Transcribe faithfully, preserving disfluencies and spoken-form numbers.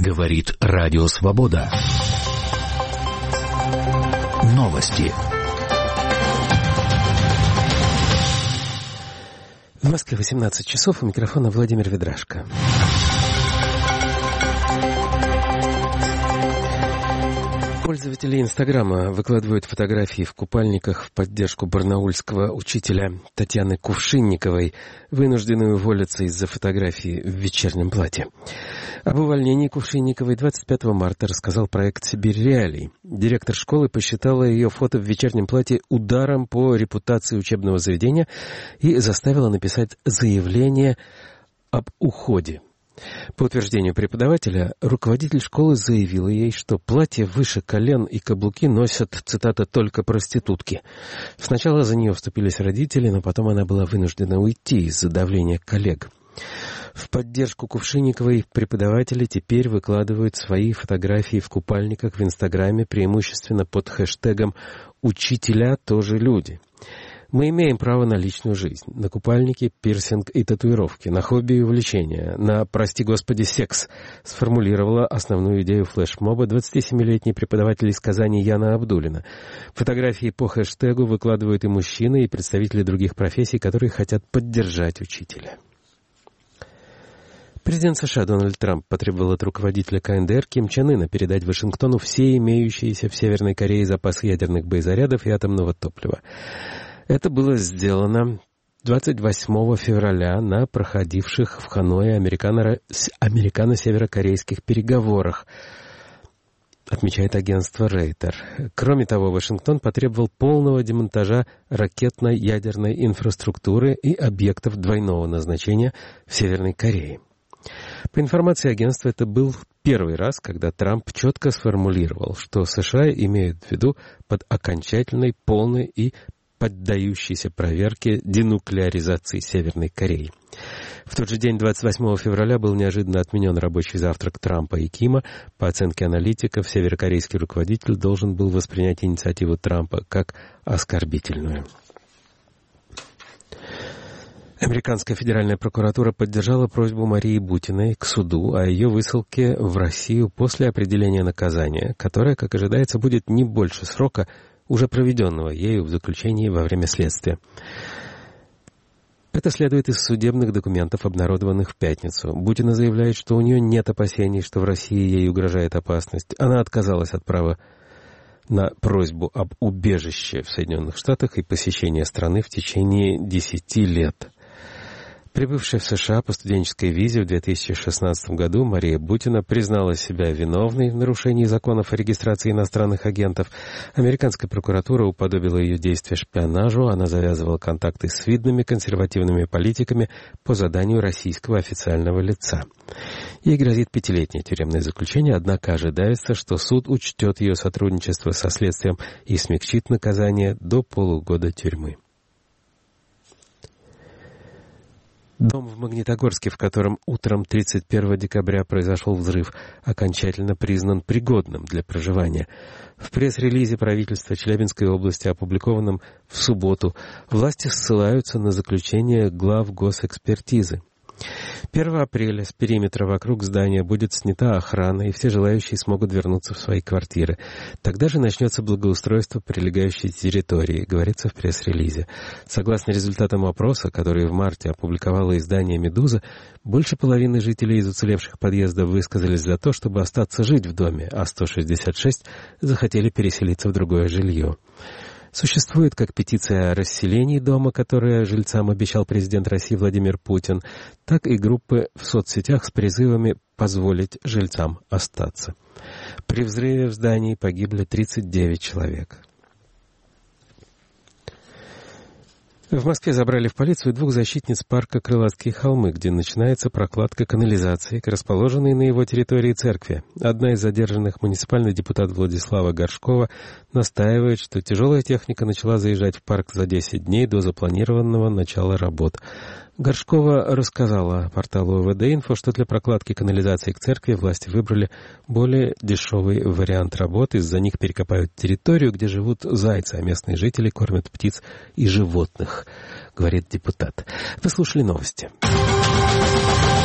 Говорит Радио Свобода. Новости. В Москве восемнадцать часов, у микрофона Владимир Ведрашко. Пользователи Инстаграма выкладывают фотографии в купальниках в поддержку барнаульского учителя Татьяны Кувшинниковой, вынужденной уволиться из-за фотографии в вечернем платье. Об увольнении Кувшинниковой двадцать пятого марта рассказал проект «Сибирь Реалий». Директор школы посчитала ее фото в вечернем платье ударом по репутации учебного заведения и заставила написать заявление об уходе. По утверждению преподавателя, руководитель школы заявила ей, что платье выше колен и каблуки носят, цитата, «только проститутки». Сначала за нее вступились родители, но потом она была вынуждена уйти из-за давления коллег. В поддержку Кувшинниковой преподаватели теперь выкладывают свои фотографии в купальниках в Инстаграме преимущественно под хэштегом «Учителя тоже люди». Мы имеем право на личную жизнь, на купальники, пирсинг и татуировки, на хобби и увлечения, на, прости господи, секс, сформулировала основную идею флешмоба двадцатисемилетний преподаватель из Казани Яна Абдулина. Фотографии по хэштегу выкладывают и мужчины, и представители других профессий, которые хотят поддержать учителя. Президент США Дональд Трамп потребовал от руководителя ка эн дэ эр Ким Чен Ына передать Вашингтону все имеющиеся в Северной Корее запасы ядерных боезарядов и атомного топлива. Это было сделано двадцать восьмого февраля на проходивших в Ханое американо- американо-северокорейских переговорах, отмечает агентство Рейтер. Кроме того, Вашингтон потребовал полного демонтажа ракетно-ядерной инфраструктуры и объектов двойного назначения в Северной Корее. По информации агентства, это был первый раз, когда Трамп четко сформулировал, что США имеют в виду под окончательной, полной и поддающейся проверке денуклеаризации Северной Кореи. В тот же день, двадцать восьмого февраля, был неожиданно отменен рабочий завтрак Трампа и Кима. По оценке аналитиков, северокорейский руководитель должен был воспринять инициативу Трампа как оскорбительную. Американская федеральная прокуратура поддержала просьбу Марии Бутиной к суду о ее высылке в Россию после определения наказания, которое, как ожидается, будет не больше срока, уже проведенного ею в заключении во время следствия. Это следует из судебных документов, обнародованных в пятницу. Бутина заявляет, что у нее нет опасений, что в России ей угрожает опасность. Она отказалась от права на просьбу об убежище в Соединенных Штатах и посещение страны в течение десяти лет. Прибывшая в США по студенческой визе в две тысячи шестнадцатом году, Мария Бутина признала себя виновной в нарушении законов о регистрации иностранных агентов. Американская прокуратура уподобила ее действия шпионажу. Она завязывала контакты с видными консервативными политиками по заданию российского официального лица. Ей грозит пятилетнее тюремное заключение, однако ожидается, что суд учтет ее сотрудничество со следствием и смягчит наказание до полугода тюрьмы. Дом в Магнитогорске, в котором утром тридцать первого декабря произошел взрыв, окончательно признан пригодным для проживания. В пресс-релизе правительства Челябинской области, опубликованном в субботу, власти ссылаются на заключение глав госэкспертизы. первого апреля с периметра вокруг здания будет снята охрана, и все желающие смогут вернуться в свои квартиры. Тогда же начнется благоустройство прилегающей территории, говорится в пресс-релизе. Согласно результатам опроса, который в марте опубликовало издание «Медуза», больше половины жителей из уцелевших подъездов высказались за то, чтобы остаться жить в доме, а сто шестьдесят шесть захотели переселиться в другое жилье. Существует как петиция о расселении дома, которую жильцам обещал президент России Владимир Путин, так и группы в соцсетях с призывами позволить жильцам остаться. При взрыве в здании погибли тридцать девять человек. В Москве забрали в полицию двух защитниц парка «Крылатские холмы», где начинается прокладка канализации к расположенной на его территории церкви. Одна из задержанных, муниципальный депутат Владислава Горшкова, настаивает, что тяжелая техника начала заезжать в парк за десять дней до запланированного начала работ. Горшкова рассказала порталу вэ дэ инфо, что для прокладки канализации к церкви власти выбрали более дешевый вариант работ. Из-за них перекопают территорию, где живут зайцы, а местные жители кормят птиц и животных, говорит депутат. Вы слушали новости.